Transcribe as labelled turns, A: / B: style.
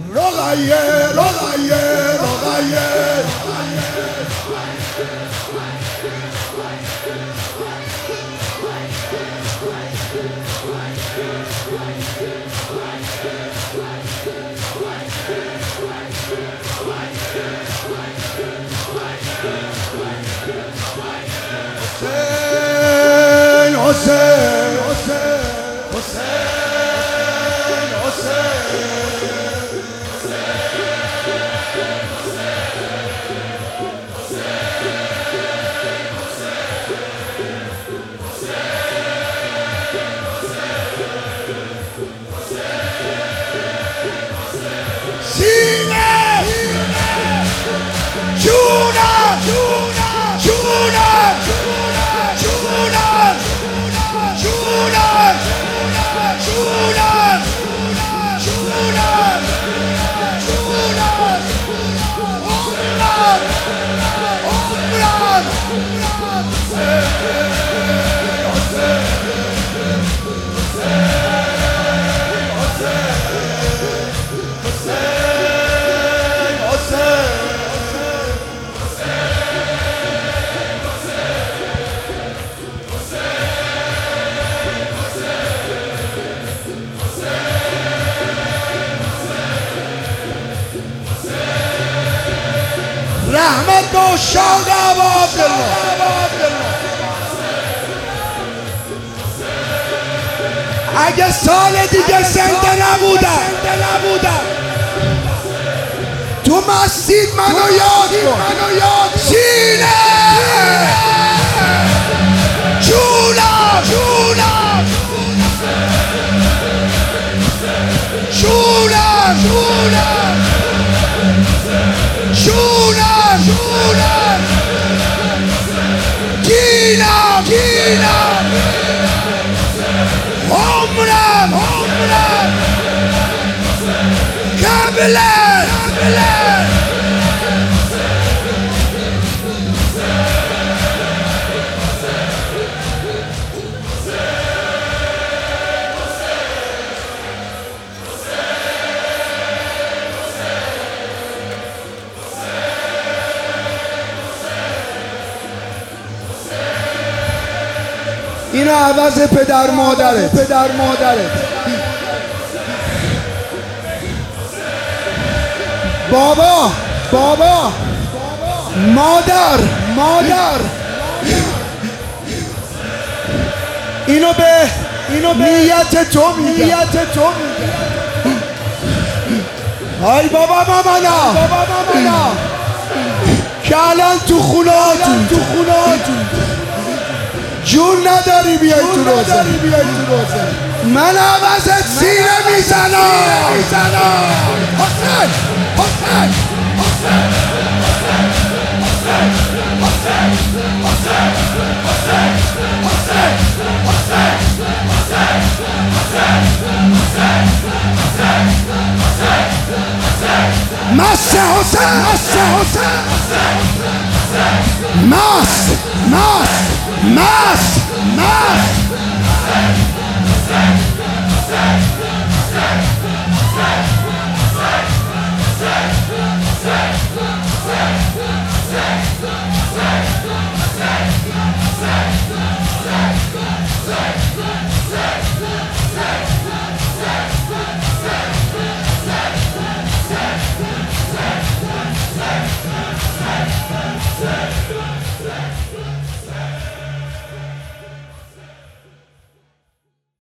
A: رقیه رقیه رقیه حسین حسین سینه جونم جونم جونم جونم جونم جونم جونم رحمت با شاد عبدالله. اگه سال دیگه زنده نبودم تو مسجد منو یاد کن. سینه جونم جونم جونم جونم جونم گینم عمرم قبله اینو عوض پدر مادرت بابا مادر اینو به نیت تو میگم. ای بابا مامانا که الان تو خونهاتون جون نداری بیای تو روزه. من عوضت سینه میزنم. حسین مست